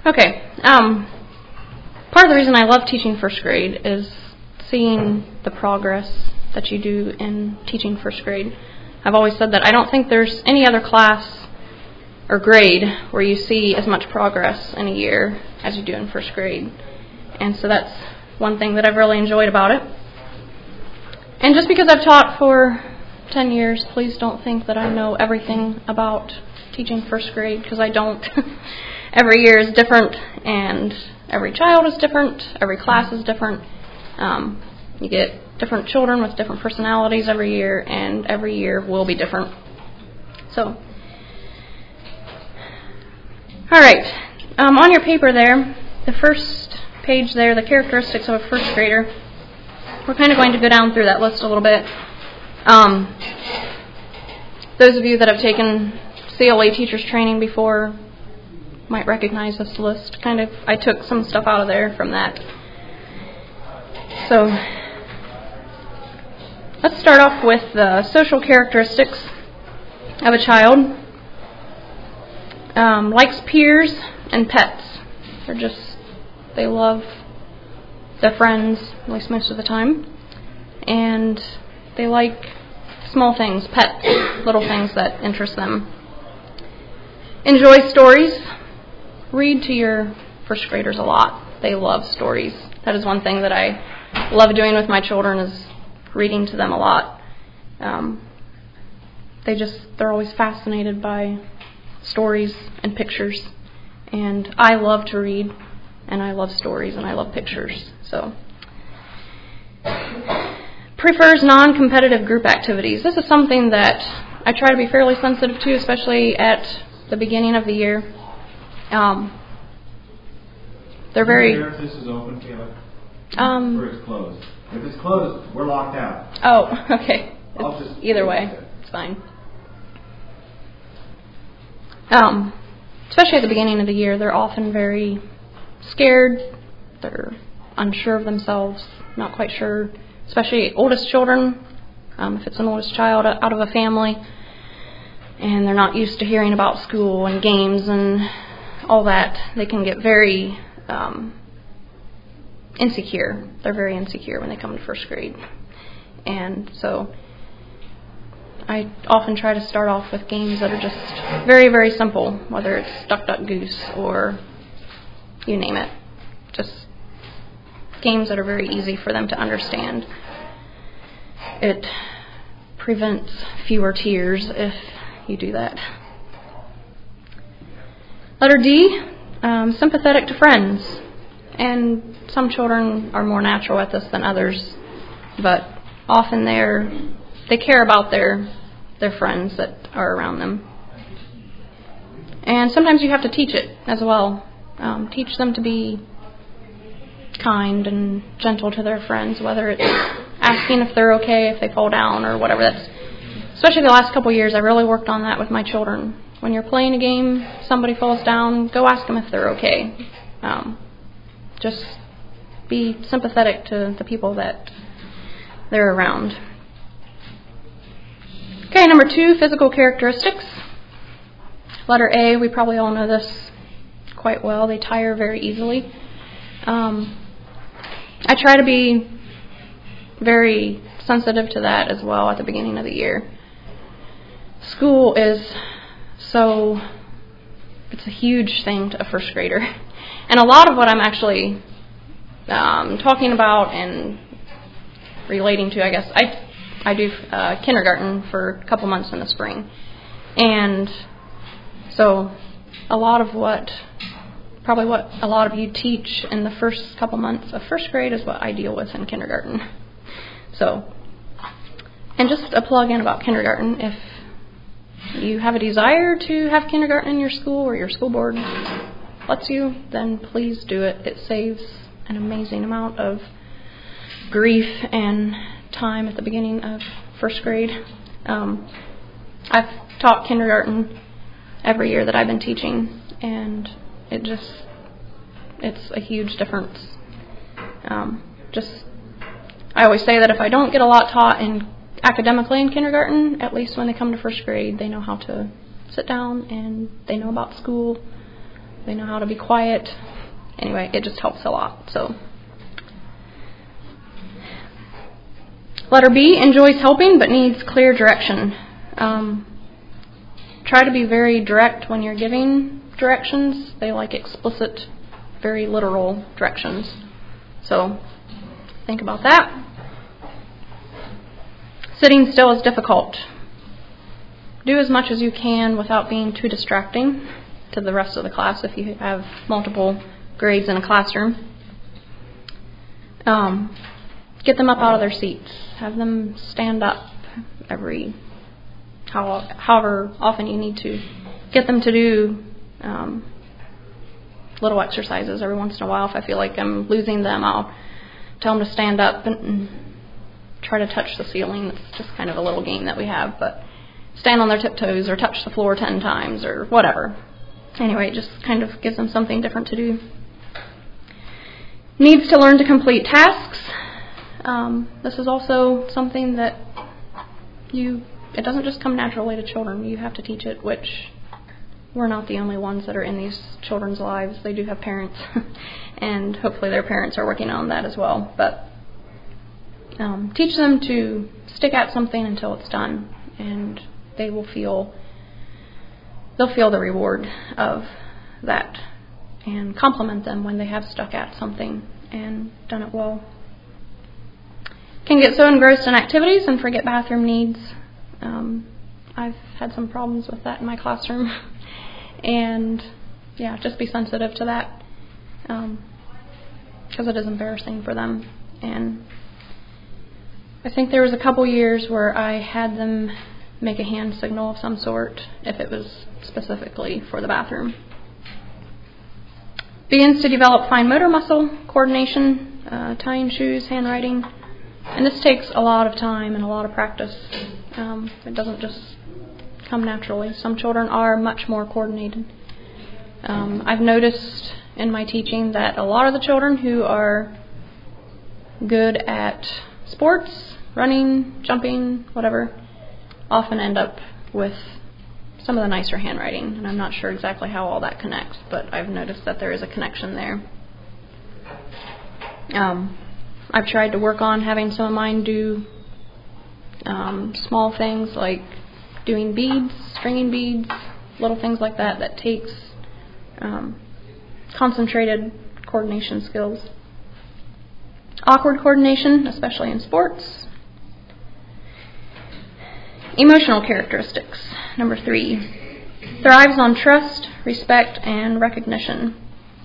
Okay. Part of the reason I love teaching first grade is seeing the progress that you do in teaching first grade. I've always said that I don't think there's any other class or grade where you see as much progress in a year as you do in first grade. And so that's one thing that I've really enjoyed about it. And just because I've taught for 10 years, please don't think that I know everything about teaching first grade, because I don't. Every year is different, and every child is different, every class is different. You get different children with different personalities every year, and every year will be different. So, all right. On your paper there, the first page there, the characteristics of a first grader, we're kind of going to go down through that list a little bit. Those of you that have taken CLA teachers training before might recognize this list. I took some stuff out of there from that. So, let's start off with the social characteristics of a child. Likes peers and pets. They love their friends, at least most of the time. And they like small things, pets, little things that interest them. Enjoy stories. Read to your first graders a lot. They love stories. That is one thing that I love doing with my children, is reading to them a lot. They're always fascinated by stories and pictures. And I love to read, and I love stories, and I love pictures. So, prefers non-competitive group activities. This is something that I try to be fairly sensitive to, especially at the beginning of the year. They're very... If this is open, Kayla? Or it's closed? If it's closed, we're locked out. Oh, okay. Either way, it's fine. Especially at the beginning of the year, they're often very scared. They're unsure of themselves, not quite sure. Especially oldest children, if it's an oldest child out of a family, and they're not used to hearing about school and games and all that, they can get very insecure. They're very insecure when they come to first grade. And so I often try to start off with games that are just very, very simple, whether it's Duck, Duck, Goose or you name it. Just games that are very easy for them to understand. It prevents fewer tears if you do that. Letter D, sympathetic to friends. And some children are more natural at this than others, but often they care about their friends that are around them. And sometimes you have to teach it as well. Teach them to be kind and gentle to their friends, whether it's asking if they're okay if they fall down or whatever. Especially the last couple of years, I really worked on that with my children. When you're playing a game, somebody falls down, go ask them if they're okay. Just be sympathetic to the people that they're around. Okay, number 2, physical characteristics. Letter A, we probably all know this quite well. They tire very easily. I try to be very sensitive to that as well at the beginning of the year. School it's a huge thing to a first grader. And a lot of what I'm actually talking about and relating to, I guess, I do kindergarten for a couple months in the spring. And so a lot of what a lot of you teach in the first couple months of first grade is what I deal with in kindergarten. So, and just a plug-in about kindergarten, if you have a desire to have kindergarten in your school or your school board lets you, then please do it. It saves an amazing amount of grief and time at the beginning of first grade. I've taught kindergarten every year that I've been teaching, and it's a huge difference. I always say that if I don't get a lot taught academically in kindergarten, at least when they come to first grade, they know how to sit down and they know about school. They know how to be quiet. Anyway, it just helps a lot. So, letter B, enjoys helping but needs clear direction. Try to be very direct when you're giving directions. They like explicit, very literal directions. So, think about that. Sitting still is difficult. Do as much as you can without being too distracting to the rest of the class if you have multiple grades in a classroom. Get them up out of their seats. Have them stand up however often you need to. Get them to do little exercises every once in a while. If I feel like I'm losing them, I'll tell them to stand up and try to touch the ceiling. It's just kind of a little game that we have, but stand on their tiptoes or touch the floor 10 times or whatever. Anyway, it just kind of gives them something different to do. Needs to learn to complete tasks. This is also something that it doesn't just come naturally to children. You have to teach it, which we're not the only ones that are in these children's lives. They do have parents, and hopefully their parents are working on that as well. But teach them to stick at something until it's done, and they'll feel the reward of that, and compliment them when they have stuck at something and done it well. Can get so engrossed in activities and forget bathroom needs. I've had some problems with that in my classroom. And, just be sensitive to that, because it is embarrassing for them. And I think there was a couple years where I had them make a hand signal of some sort if it was specifically for the bathroom. Begins to develop fine motor muscle, coordination, tying shoes, handwriting. And this takes a lot of time and a lot of practice. It doesn't just come naturally. Some children are much more coordinated. I've noticed in my teaching that a lot of the children who are good at sports, running, jumping, whatever, often end up with some of the nicer handwriting. And I'm not sure exactly how all that connects, but I've noticed that there is a connection there. I've tried to work on having some of mine do small things like doing beads, stringing beads, little things like that takes concentrated coordination skills. Awkward coordination, especially in sports. Emotional characteristics. Number 3. Thrives on trust, respect, and recognition.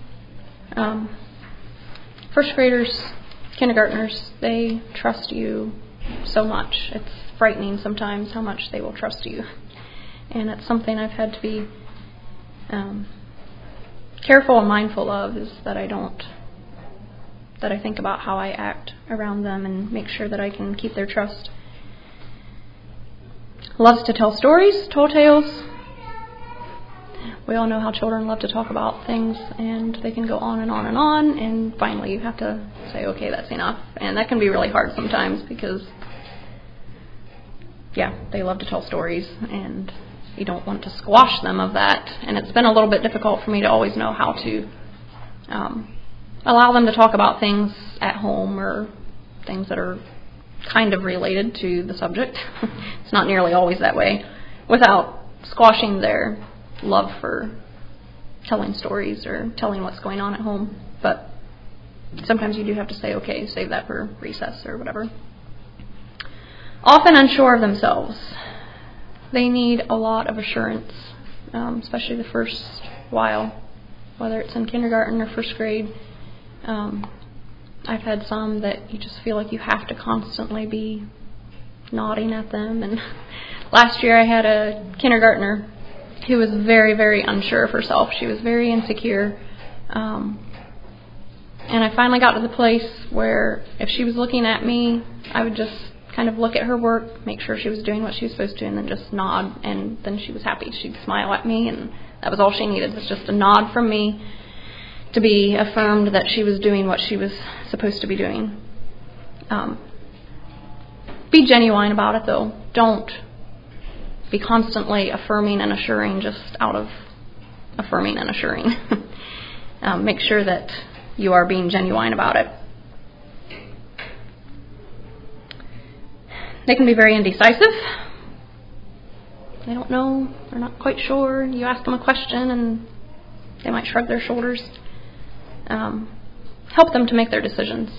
First graders, kindergartners, they trust you so much. It's frightening sometimes how much they will trust you. And it's something I've had to be careful and mindful of, is that I think about how I act around them and make sure that I can keep their trust. Loves to tell stories, tall tales. We all know how children love to talk about things, and they can go on and on and on, and finally you have to say, okay, that's enough. And that can be really hard sometimes because, they love to tell stories, and you don't want to squash them of that. And it's been a little bit difficult for me to always know how to allow them to talk about things at home or things that are kind of related to the subject. It's not nearly always that way, without squashing their love for telling stories or telling what's going on at home. But sometimes you do have to say, okay, save that for recess or whatever. Often unsure of themselves. They need a lot of assurance, especially the first while, whether it's in kindergarten or first grade. I've had some that you just feel like you have to constantly be nodding at them. And last year I had a kindergartner who was very, very unsure of herself. She was very insecure. And I finally got to the place where if she was looking at me, I would just kind of look at her work, make sure she was doing what she was supposed to, and then just nod, and then she was happy. She'd smile at me, and that was all she needed, was just a nod from me to be affirmed that she was doing what she was supposed to be doing. Be genuine about it, though. Don't be constantly affirming and assuring just out of affirming and assuring. make sure that you are being genuine about it. They can be very indecisive. They don't know. They're not quite sure. You ask them a question and they might shrug their shoulders. Help them to make their decisions.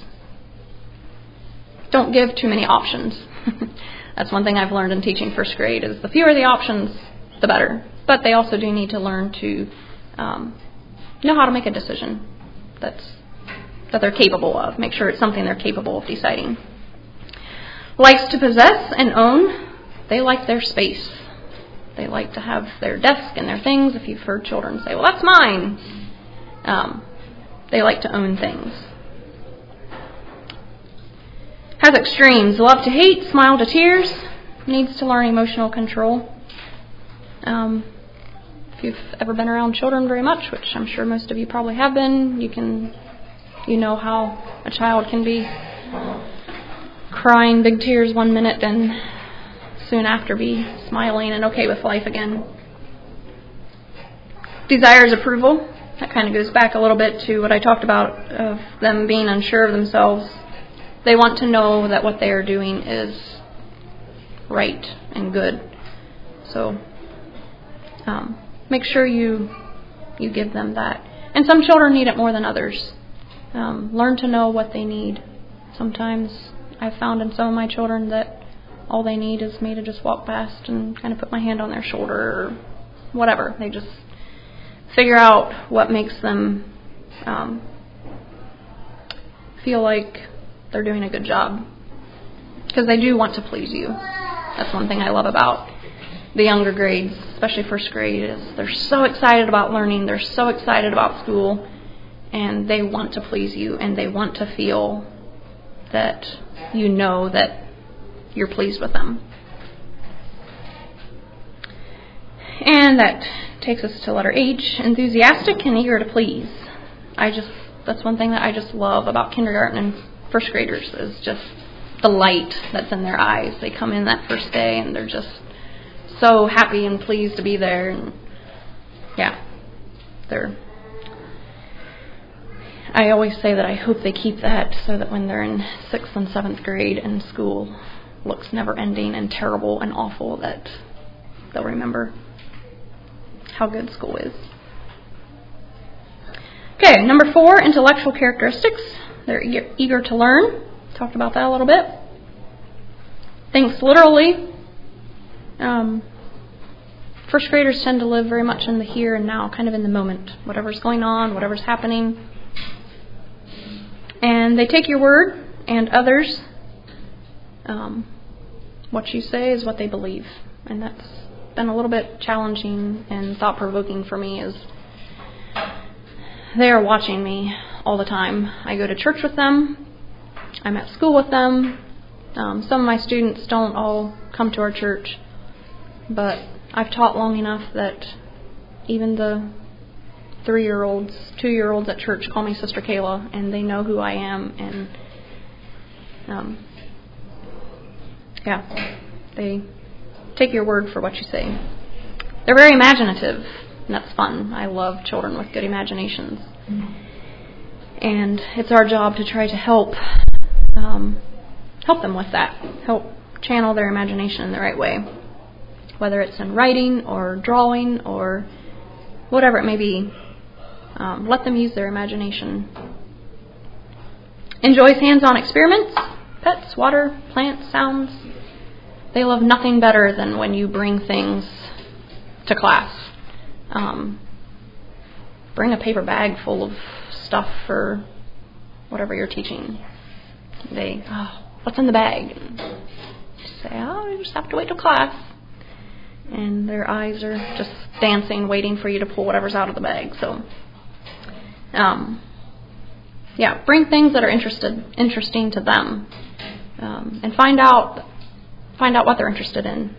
Don't give too many options. That's one thing I've learned in teaching first grade is the fewer the options, the better. But they also do need to learn to know how to make a decision that they're capable of. Make sure it's something they're capable of deciding. Likes to possess and own. They like their space. They like to have their desk and their things. If you've heard children say, well, that's mine. They like to own things. Has extremes. Love to hate, smile to tears. Needs to learn emotional control. If you've ever been around children very much, which I'm sure most of you probably have been, you know how a child can be crying big tears one minute and soon after be smiling and okay with life again. Desires approval. That kind of goes back a little bit to what I talked about of them being unsure of themselves. They want to know that what they are doing is right and good. So make sure you give them that. And some children need it more than others. Learn to know what they need. Sometimes I've found in some of my children that all they need is me to just walk past and kind of put my hand on their shoulder or whatever. They just figure out what makes them feel like they're doing a good job. Because they do want to please you. That's one thing I love about the younger grades, especially first grade, is they're so excited about learning. They're so excited about school. And they want to please you. And they want to feel that you know that you're pleased with them. And that takes us to letter H, enthusiastic and eager to please. That's one thing that I just love about kindergarten and first graders is just the light that's in their eyes. They come in that first day and they're just so happy and pleased to be there. And I always say that I hope they keep that so that when they're in 6th and 7th grade and school looks never ending and terrible and awful, that they'll remember how good school is. Okay, number 4, intellectual characteristics. They're eager to learn. Talked about that a little bit. Thinks literally. First graders tend to live very much in the here and now, kind of in the moment. Whatever's going on, whatever's happening. And they take your word and others. What you say is what they believe. And that's been a little bit challenging and thought-provoking for me is they are watching me all the time. I go to church with them. I'm at school with them. Some of my students don't all come to our church, but I've taught long enough that even the 3-year-olds, 2-year-olds at church call me Sister Kayla, and they know who I am, and they take your word for what you say. They're very imaginative, and that's fun. I love children with good imaginations. And it's our job to try to help them with that, help channel their imagination in the right way, whether it's in writing or drawing or whatever it may be. Let them use their imagination. Enjoys hands-on experiments, pets, water, plants, sounds. They love nothing better than when you bring things to class. Bring a paper bag full of stuff for whatever you're teaching. What's in the bag? And say, you just have to wait till class. And their eyes are just dancing, waiting for you to pull whatever's out of the bag. So, bring things that are interesting to them, and find out what they're interested in.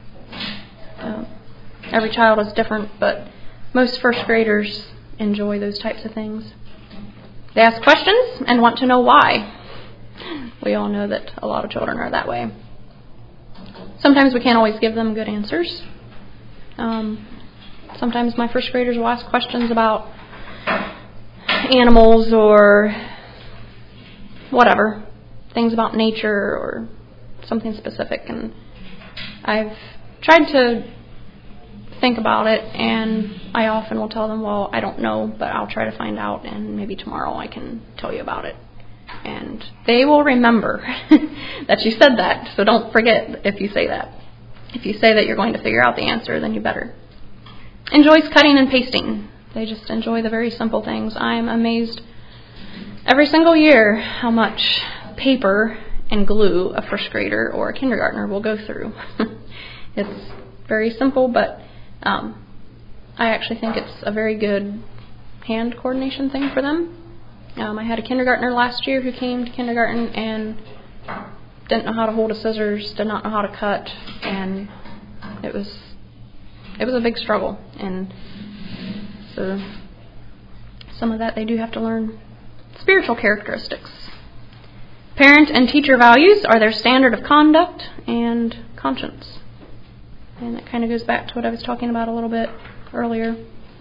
Every child is different, but most first graders enjoy those types of things. They ask questions and want to know why. We all know that a lot of children are that way. Sometimes we can't always give them good answers. Sometimes my first graders will ask questions about animals or whatever, things about nature or something specific. And I've tried to think about it, and I often will tell them, well, I don't know, but I'll try to find out, and maybe tomorrow I can tell you about it. And they will remember that you said that, so don't forget if you say that. If you say that you're going to figure out the answer, then you better. Enjoys cutting and pasting. They just enjoy the very simple things. I'm amazed every single year how much paper and glue a first grader or a kindergartner will go through. It's very simple, but I actually think it's a very good hand coordination thing for them. I had a kindergartner last year who came to kindergarten and didn't know how to hold a scissors, did not know how to cut, and it was a big struggle. And so some of that they do have to learn. Spiritual characteristics. Parent and teacher values are their standard of conduct and conscience. And that kind of goes back to what I was talking about a little bit earlier.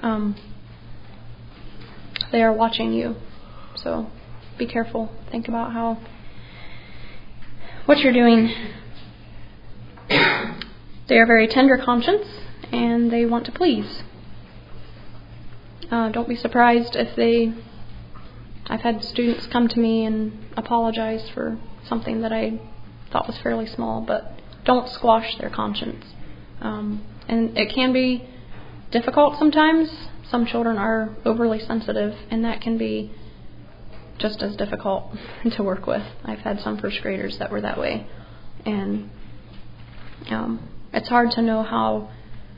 They are watching you. So be careful. Think about what you're doing. They are very tender conscience, and they want to please. Don't be surprised if I've had students come to me and apologize for something that I thought was fairly small, but don't squash their conscience. And it can be difficult sometimes. Some children are overly sensitive, and that can be just as difficult to work with. I've had some first graders that were that way, and it's hard to know how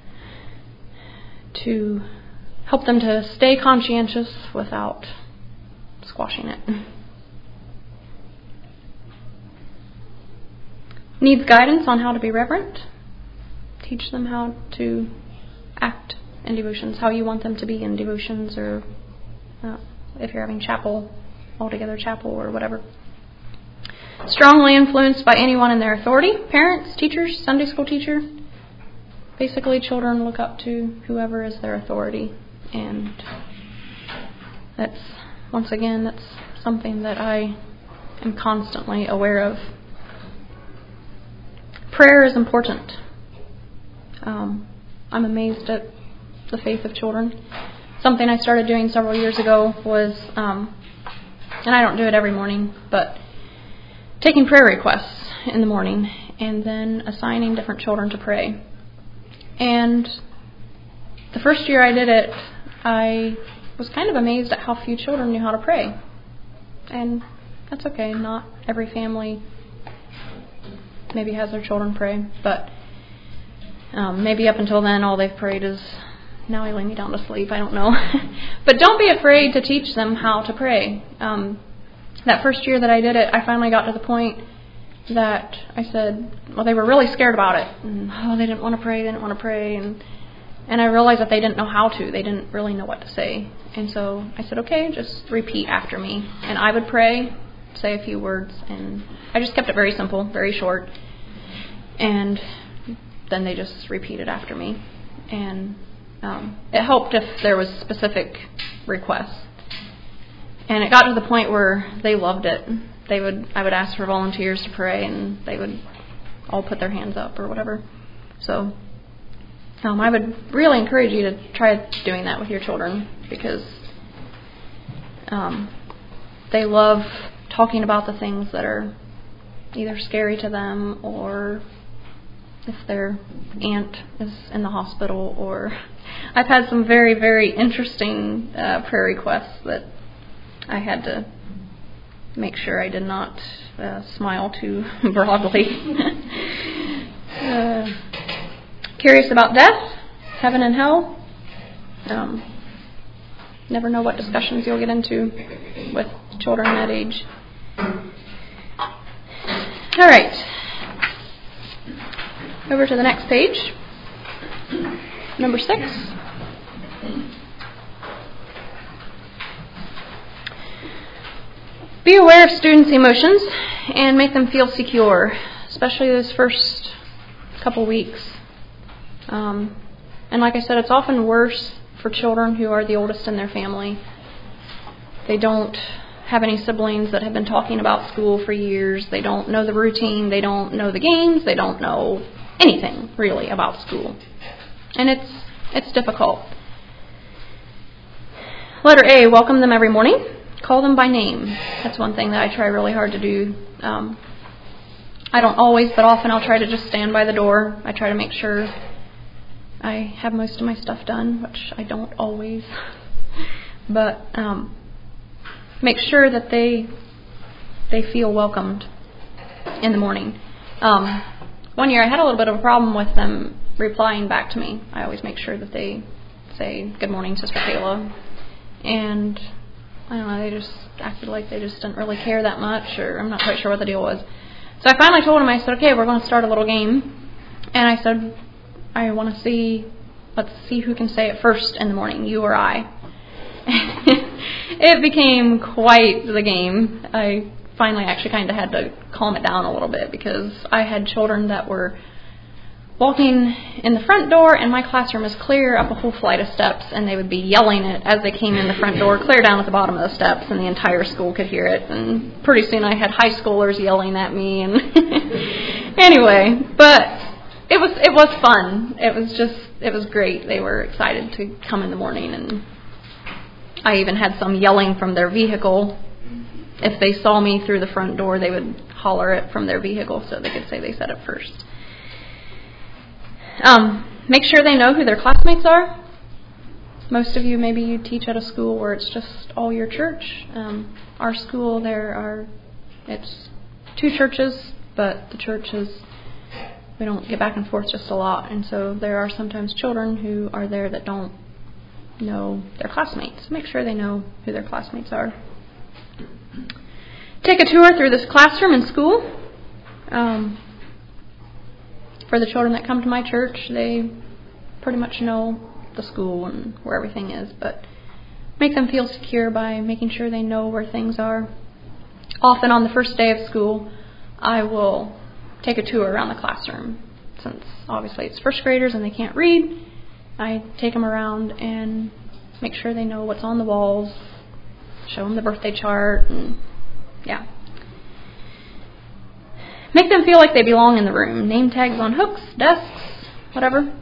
to help them to stay conscientious without squashing it. Needs guidance on how to be reverent. Teach them how to act in devotions, how you want them to be in devotions, or if you're having chapel, all-together chapel or whatever. Strongly influenced by anyone in their authority, parents, teachers, Sunday school teacher. Basically, children look up to whoever is their authority, and that's something that I am constantly aware of. Prayer is important. I'm amazed at the faith of children. Something I started doing several years ago was, and I don't do it every morning, but taking prayer requests in the morning and then assigning different children to pray. And the first year I did it, I was kind of amazed at how few children knew how to pray. And that's okay. Not every family maybe has their children pray, but maybe up until then all they've prayed is, now I lay me down to sleep. I don't know. But don't be afraid to teach them how to pray. That first year that I did it, I finally got to the point that I said, well, they were really scared about it. And, they didn't want to pray, And I realized that they didn't know how to. They didn't really know what to say. And so I said, okay, just repeat after me. And I would pray, say a few words, and I just kept it very simple, very short. And then they just repeated after me. And it helped if there was specific requests. And it got to the point where they loved it. I would ask for volunteers to pray, and they would all put their hands up or whatever. So I would really encourage you to try doing that with your children, because they love talking about the things that are either scary to them, or if their aunt is in the hospital, or I've had some very, very interesting prayer requests that I had to make sure I did not smile too broadly. Curious about death, heaven and hell. Never know what discussions you'll get into with children that age. All right. Over to the next page. Number 6. Be aware of students' emotions and make them feel secure, especially those first couple weeks. And like I said, it's often worse for children who are the oldest in their family. They don't have any siblings that have been talking about school for years. They don't know the routine. They don't know the games. They don't know anything, really, about school. And it's difficult. Letter A, welcome them every morning. Call them by name. That's one thing that I try really hard to do. I don't always, but often I'll try to just stand by the door. I try to make sure I have most of my stuff done, which I don't always. But make sure that they feel welcomed in the morning. One year I had a little bit of a problem with them replying back to me. I always make sure that they say, "Good morning, Sister Kayla." And I don't know, they just acted like they just didn't really care that much, or I'm not quite sure what the deal was. So I finally told them, I said, "Okay, we're going to start a little game." And I said, let's see who can say it first in the morning, you or I. It became quite the game. I finally actually kind of had to calm it down a little bit, because I had children that were walking in the front door, and my classroom is clear up a whole flight of steps, and they would be yelling it as they came in the front door, clear down at the bottom of the steps, and the entire school could hear it. And pretty soon I had high schoolers yelling at me, and anyway, but it was fun. It was great. They were excited to come in the morning, and I even had some yelling from their vehicle. If they saw me through the front door, they would holler it from their vehicle so they could say they said it first. Make sure they know who their classmates are. Most of you, maybe you teach at a school where it's just all your church. Our school, it's 2 churches, but the churches, we don't get back and forth just a lot. And so there are sometimes children who are there that don't know their classmates. Make sure they know who their classmates are. Take a tour through this classroom in school. For the children that come to my church, they pretty much know the school and where everything is, but make them feel secure by making sure they know where things are. Often on the first day of school, I will take a tour around the classroom. Since obviously it's first graders and they can't read, I take them around and make sure they know what's on the walls, show them the birthday chart, and yeah. Make them feel like they belong in the room. Name tags on hooks, desks, whatever.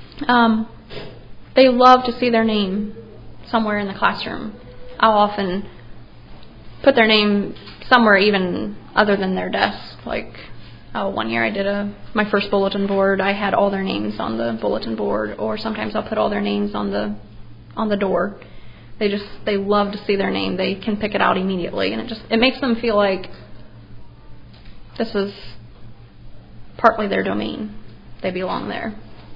They love to see their name somewhere in the classroom. I'll often put their name somewhere even other than their desk. Like, one year I did my first bulletin board. I had all their names on the bulletin board, or sometimes I'll put all their names on the door. They love to see their name. They can pick it out immediately, and it makes them feel like this is partly their domain. They belong there.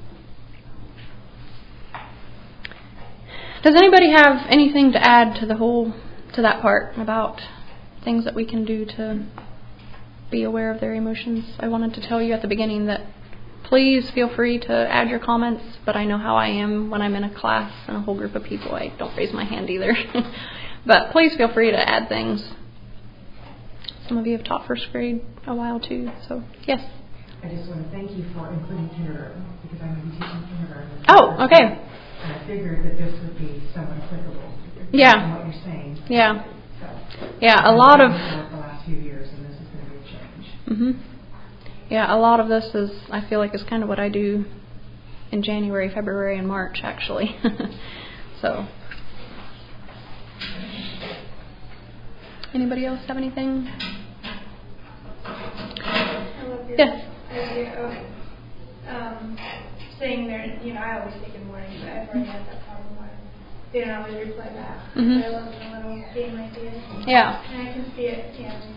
Does anybody have anything to add to that part about things that we can do to be aware of their emotions? I wanted to tell you at the beginning that please feel free to add your comments, but I know how I am when I'm in a class and a whole group of people. I don't raise my hand either. But please feel free to add things. Some of you have taught first grade a while too, so yes. I just want to thank you for including kindergarten, because I'm going to be teaching kindergarten. Oh, okay. And I figured that this would be somewhat applicable. Yeah. What you're saying. Yeah. So, yeah, a lot of the last few years, and this is going to be a change. Mm-hmm. Yeah, a lot of this I feel like is kind of what I do in January, February, and March, actually. So. Anybody else have anything? I love your idea of saying there, I always think in morning, but I've already had that problem where they don't always reply back. Mm-hmm. I love the little game idea. Yeah. And I can see it,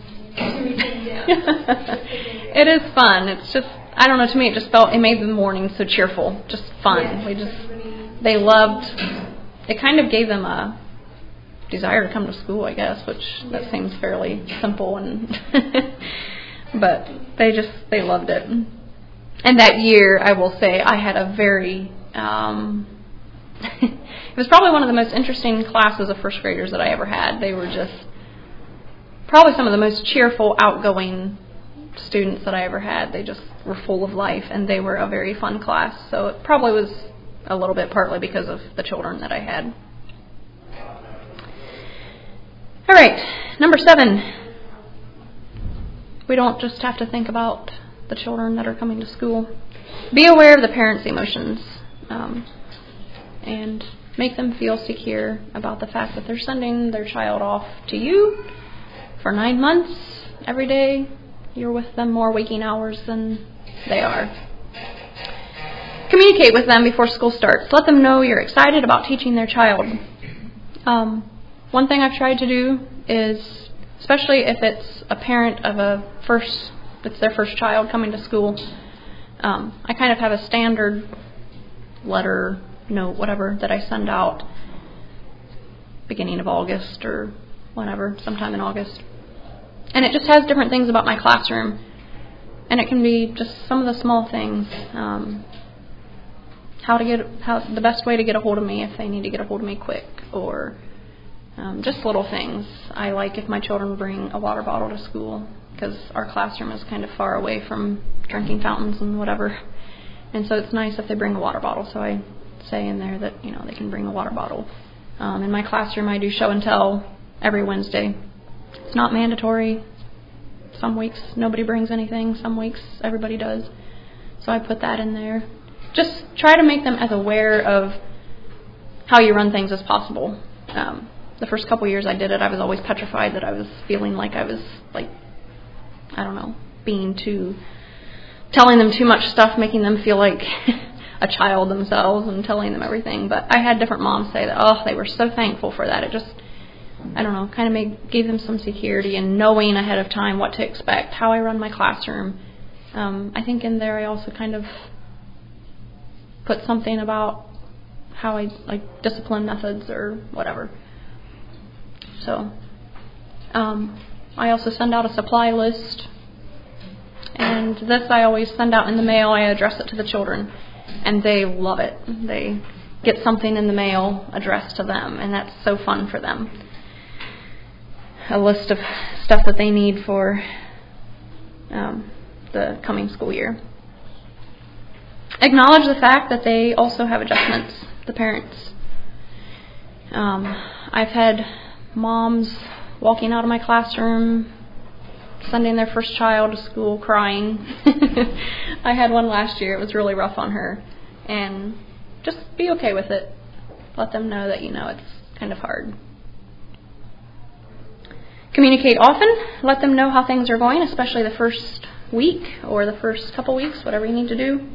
It is fun. It's just, I don't know, to me it made the morning so cheerful, just fun. Yes, they loved, it kind of gave them a desire to come to school, I guess, which that seems fairly simple, and but they loved it. And that year, I will say, I had a very it was probably one of the most interesting classes of first graders that I ever had. They were just probably some of the most cheerful, outgoing students that I ever had. They just were full of life, and they were a very fun class. So it probably was a little bit partly because of the children that I had. All right, number 7. We don't just have to think about the children that are coming to school. Be aware of the parents' emotions and make them feel secure about the fact that they're sending their child off to you for 9 months every day. You're with them more waking hours than they are. Communicate with them before school starts. Let them know you're excited about teaching their child. One thing I've tried to do is, especially if it's a parent of it's their first child coming to school, I kind of have a standard letter, note, whatever, that I send out beginning of August or whenever, sometime in August. And it just has different things about my classroom. And it can be just some of the small things. The best way to get a hold of me if they need to get a hold of me quick, or just little things. I like if my children bring a water bottle to school, because our classroom is kind of far away from drinking fountains and whatever. And so it's nice if they bring a water bottle. So I say in there that, they can bring a water bottle. In my classroom, I do show and tell every Wednesday. It's not mandatory. Some weeks nobody brings anything. Some weeks everybody does. So I put that in there. Just try to make them as aware of how you run things as possible. The first couple years I did it, I was always petrified that I was feeling like I was, telling them too much stuff, making them feel like a child themselves and telling them everything. But I had different moms say that, they were so thankful for that. It just, kind of gave them some security and knowing ahead of time what to expect, how I run my classroom. I think in there I also kind of put something about how I discipline methods or whatever. So I also send out a supply list, and this I always send out in the mail. I address it to the children, and they love it. They get something in the mail addressed to them, and that's so fun for them. A list of stuff that they need for the coming school year. Acknowledge the fact that they also have adjustments, the parents. I've had moms walking out of my classroom, sending their first child to school crying. I had one last year. It was really rough on her. And just be okay with it. Let them know that, it's kind of hard. Communicate often. Let them know how things are going, especially the first week or the first couple weeks, whatever you need to do.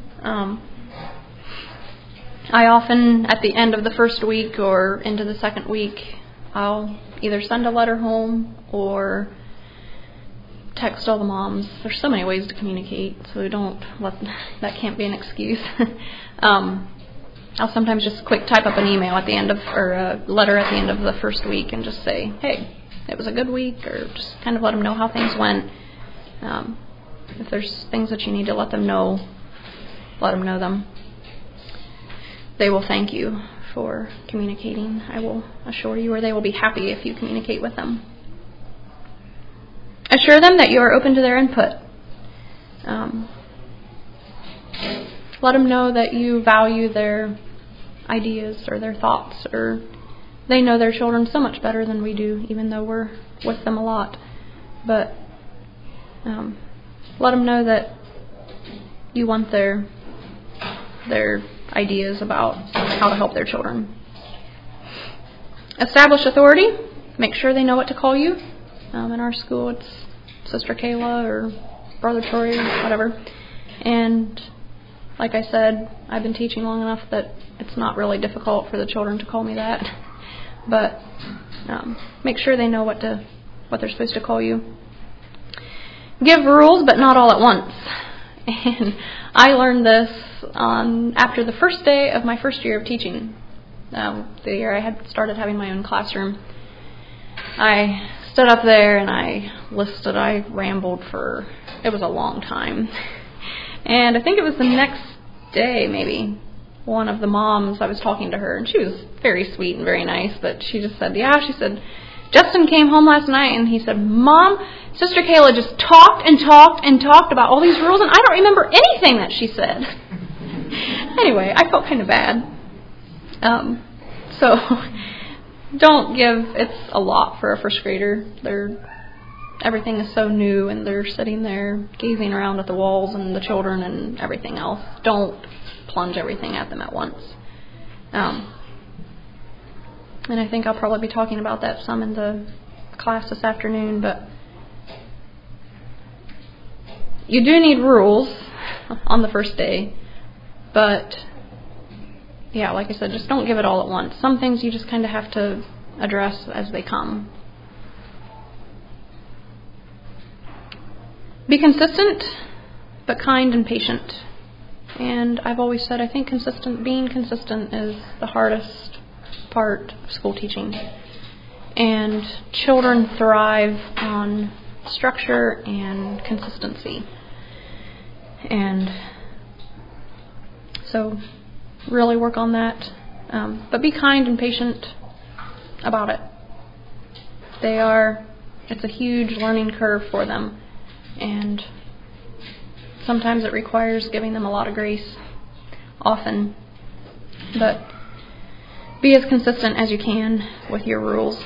I often, at the end of the first week or into the second week, I'll either send a letter home or text all the moms. There's so many ways to communicate, so that can't be an excuse. I'll sometimes just quick type up an email at the end or a letter at the end of the first week and just say, hey, it was a good week, or just kind of let them know how things went. If there's things that you need to let them know them. They will thank you for communicating. I will assure you, or they will be happy if you communicate with them. Assure them that you are open to their input. Let them know that you value their ideas or their thoughts, or they know their children so much better than we do, even though we're with them a lot. But let them know that you want their ideas about how to help their children. Establish authority. Make sure they know what to call you. In our school, it's Sister Kayla or Brother Troy or whatever. And like I said, I've been teaching long enough that it's not really difficult for the children to call me that. But make sure they know what they're supposed to call you. Give rules, but not all at once. And I learned this after the first day of my first year of teaching. The year I had started having my own classroom. I stood up there and I rambled it was a long time. And I think it was the next day, maybe, one of the moms, I was talking to her, and she was very sweet and very nice, but she just said, she said, Justin came home last night and he said, Mom, Sister Kayla just talked and talked and talked about all these rules, and I don't remember anything that she said. Anyway, I felt kind of bad. So it's a lot for a first grader. Everything is so new, and they're sitting there gazing around at the walls and the children and everything else. Don't plunge everything at them at once. And I think I'll probably be talking about that some in the class this afternoon, but you do need rules on the first day, but yeah, like I said, just don't give it all at once. Some things you just kind of have to address as they come. Be consistent, but kind and patient. And I've always said I think being consistent is the hardest part of school teaching. And children thrive on structure and consistency. And so really work on that. But be kind and patient about it. It's a huge learning curve for them. And sometimes it requires giving them a lot of grace, often. But be as consistent as you can with your rules.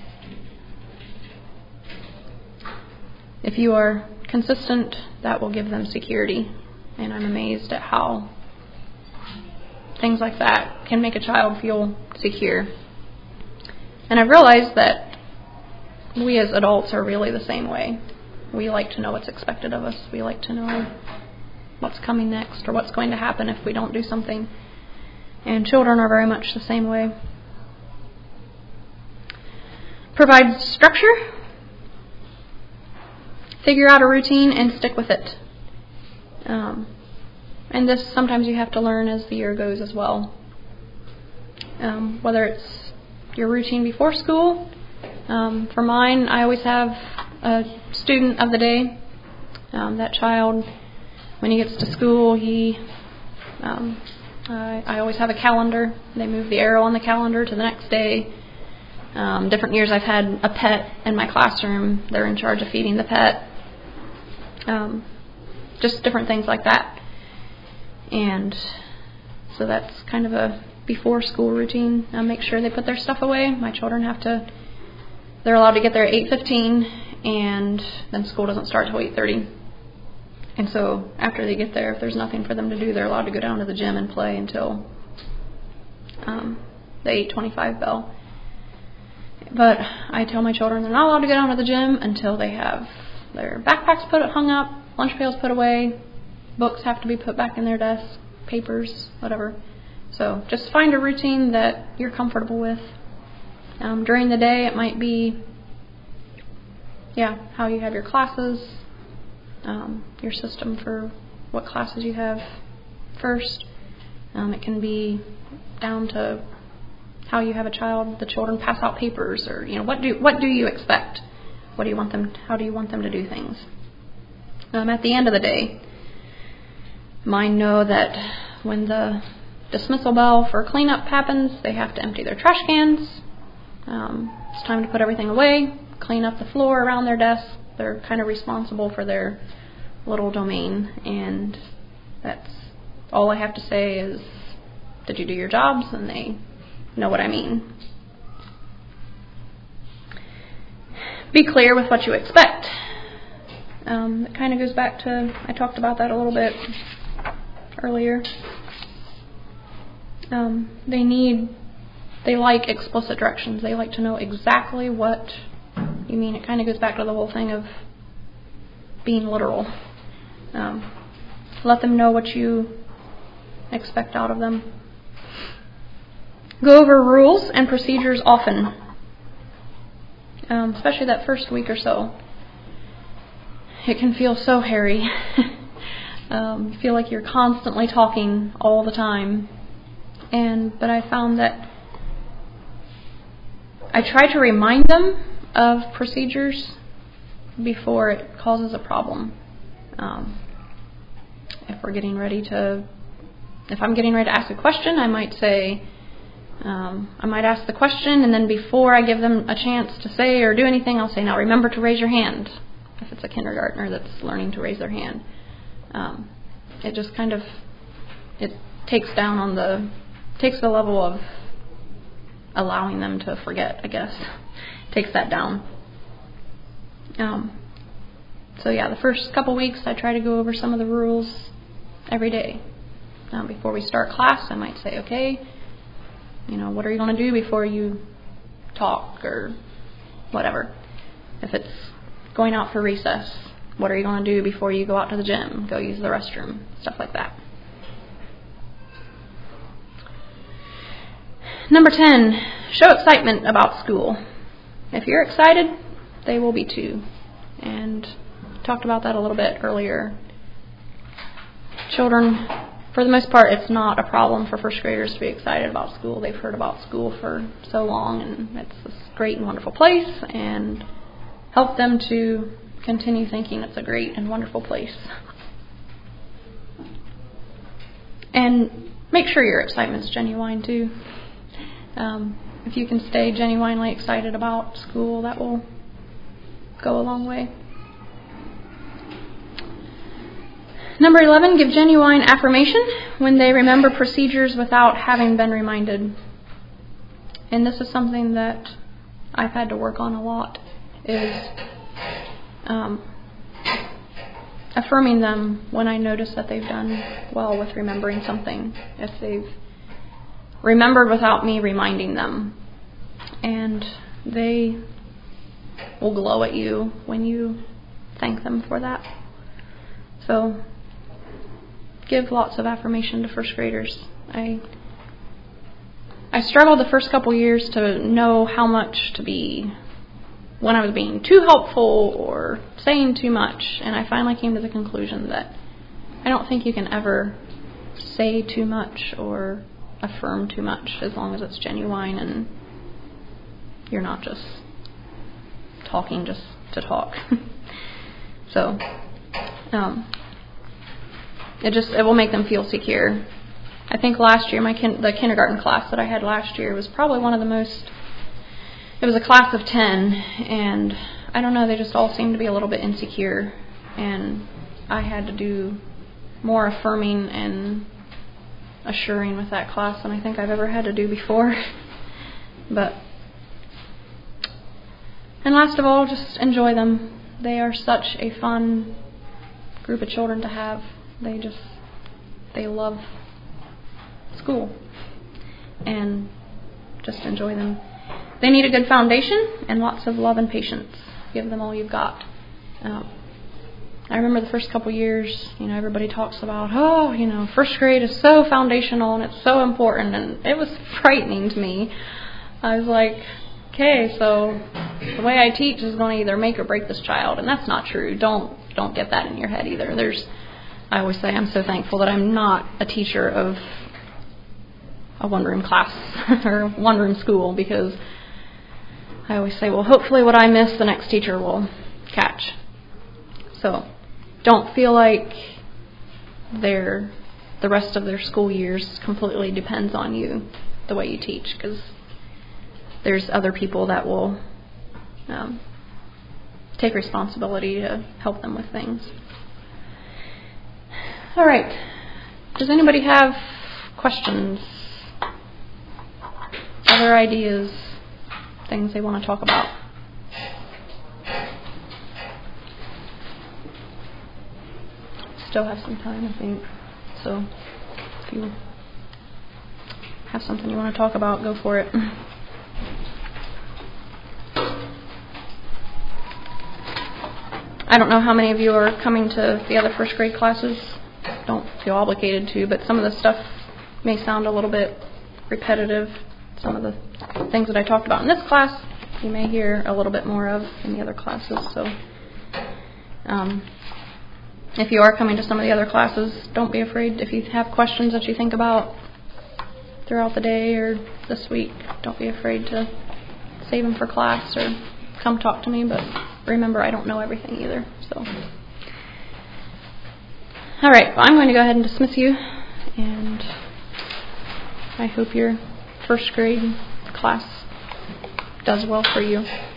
If you are consistent, that will give them security. And I'm amazed at how things like that can make a child feel secure. And I've realized that we as adults are really the same way. We like to know what's expected of us. We like to know what's coming next or what's going to happen if we don't do something. And children are very much the same way. Provide structure. Figure out a routine and stick with it. And this sometimes you have to learn as the year goes as well. Whether it's your routine before school. For mine, I always have a student of the day. That child, when he gets to school, I always have a calendar. They move the arrow on the calendar to the next day. Different years I've had a pet in my classroom. They're in charge of feeding the pet. Just different things like that. And so that's kind of a before school routine. I make sure they put their stuff away. My children they're allowed to get there at 8:15, and then school doesn't start till 8:30. And so after they get there, if there's nothing for them to do, they're allowed to go down to the gym and play until the 8:25 bell. But I tell my children they're not allowed to go down to the gym until they have their backpacks hung up, lunch pails put away, books have to be put back in their desk, papers, whatever. So just find a routine that you're comfortable with. During the day, it might be, how you have your classes, your system for what classes you have first. It can be down to how you have the children pass out papers, or what do you expect? How do you want them to do things? At the end of the day, mine know that when the dismissal bell for cleanup happens, they have to empty their trash cans. It's time to put everything away, clean up the floor around their desk. They're kind of responsible for their little domain, and that's all I have to say is, did you do your jobs? And they know what I mean. Be clear with what you expect. It kind of goes back to, I talked about that a little bit earlier. They like explicit directions. They like to know exactly what you mean. It kind of goes back to the whole thing of being literal. Let them know what you expect out of them. Go over rules and procedures often, especially that first week or so. It can feel so hairy. You feel like you're constantly talking all the time. But I found that I try to remind them of procedures before it causes a problem. If I'm getting ready to ask a question, I might say, I might ask the question, and then before I give them a chance to say or do anything, I'll say, now remember to raise your hand. If it's a kindergartner that's learning to raise their hand. It just it takes the level of allowing them to forget, I guess. Takes that down. So yeah, the first couple weeks I try to go over some of the rules every day. Before we start class, I might say, okay, what are you going to do before you talk or whatever? If it's going out for recess, what are you going to do before you go out to the gym, go use the restroom, stuff like that. Number 10, show excitement about school. If you're excited, they will be too. And talked about that a little bit earlier. Children, for the most part, it's not a problem for first graders to be excited about school. They've heard about school for so long, and it's this great and wonderful place, and help them to continue thinking it's a great and wonderful place. And make sure your excitement is genuine too. If you can stay genuinely excited about school, that will go a long way. Number 11, give genuine affirmation when they remember procedures without having been reminded. And this is something that I've had to work on a lot, is affirming them when I notice that they've done well with remembering something, if they've remembered without me reminding them. And they will glow at you when you thank them for that. So give lots of affirmation to first graders. I struggled the first couple years to know how much to be, when I was being too helpful or saying too much, and I finally came to the conclusion that I don't think you can ever say too much or affirm too much as long as it's genuine and you're not just talking just to talk. So it will make them feel secure. I think last year, the kindergarten class that I had last year was probably one of the most, it was a class of 10, and I don't know, they just all seemed to be a little bit insecure, and I had to do more affirming and assuring with that class than I think I've ever had to do before. And last of all, just enjoy them. They are such a fun group of children to have. They love school, and just enjoy them. They need a good foundation and lots of love and patience. Give them all you've got. I remember the first couple years, everybody talks about, first grade is so foundational and it's so important, and it was frightening to me. I was like, okay, so the way I teach is going to either make or break this child, and that's not true. Don't get that in your head either. I always say I'm so thankful that I'm not a teacher of a one-room class or a one-room school, because I always say, well, hopefully what I miss, the next teacher will catch. So don't feel like the rest of their school years completely depends on you, the way you teach, because there's other people that will take responsibility to help them with things. All right. Does anybody have questions? Other ideas? Things they want to talk about? Still have some time, I think. So if you have something you want to talk about, go for it. I don't know how many of you are coming to the other first grade classes. Don't feel obligated to, but some of the stuff may sound a little bit repetitive. Some of the things that I talked about in this class, you may hear a little bit more of in the other classes. So if you are coming to some of the other classes, don't be afraid. If you have questions that you think about throughout the day or this week, don't be afraid to save them for class or come talk to me. But remember, I don't know everything either. So, all right, well, I'm going to go ahead and dismiss you, and I hope your first grade class does well for you.